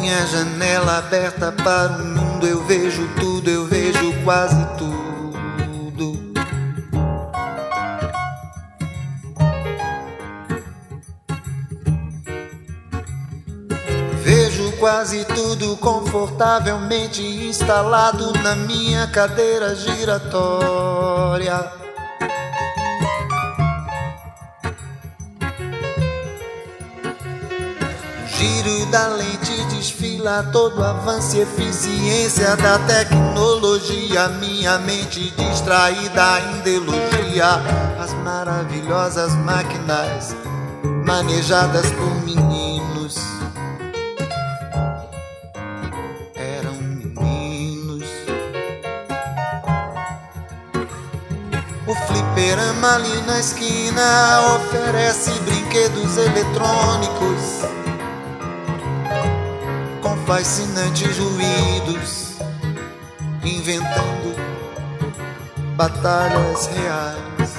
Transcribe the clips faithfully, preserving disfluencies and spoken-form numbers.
Minha janela aberta para o mundo, eu vejo tudo, eu vejo quase tudo. Vejo quase tudo confortavelmente instalado na minha cadeira giratória. O giro da lente desfila todo avanço e eficiência da tecnologia. Minha mente distraída ainda elogia as maravilhosas máquinas manejadas por meninos. Eram meninos. O fliperama ali na esquina oferece brinquedos eletrônicos com fascinantes ruídos, inventando batalhas reais.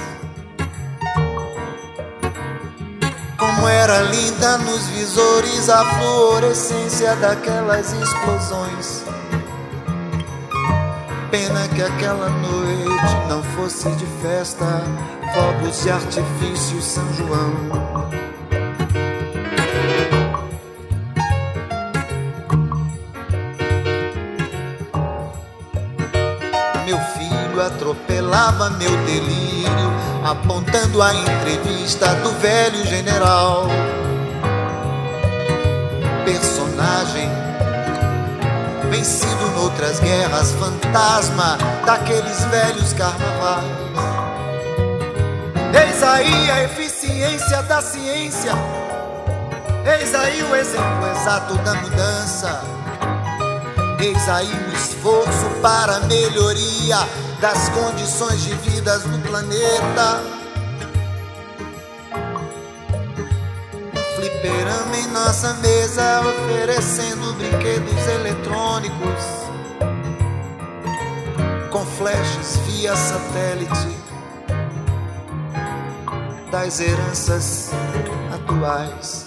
Como era linda nos visores a fluorescência daquelas explosões. Pena que aquela noite não fosse de festa, fogos de artifício São João. Meu filho atropelava meu delírio, apontando a entrevista do velho general. Personagem vencido noutras guerras, fantasma daqueles velhos carnavais. Eis aí a eficiência da ciência, eis aí o exemplo exato da mudança. Eis aí o esforço para a melhoria das condições de vida no planeta. Um fliperama em nossa mesa oferecendo brinquedos eletrônicos com flashes via satélite das heranças atuais.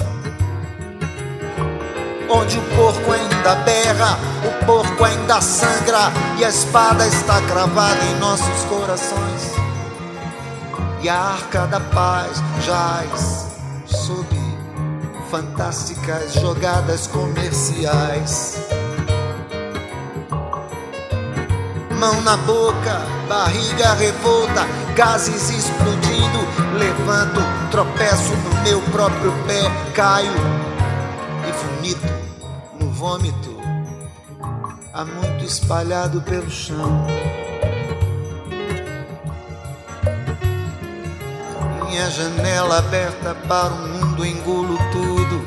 Onde o porco ainda berra, o porco ainda sangra e a espada está cravada em nossos corações. E a arca da paz jaz sob fantásticas jogadas comerciais. Mão na boca, barriga revolta, gases explodindo. Levanto, tropeço no meu próprio pé, caio e vomito no vômito, há muito espalhado pelo chão. Minha janela aberta para o mundo, engulo tudo,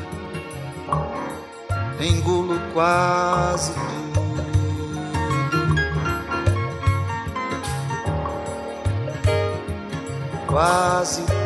engulo quase tudo, quase tudo.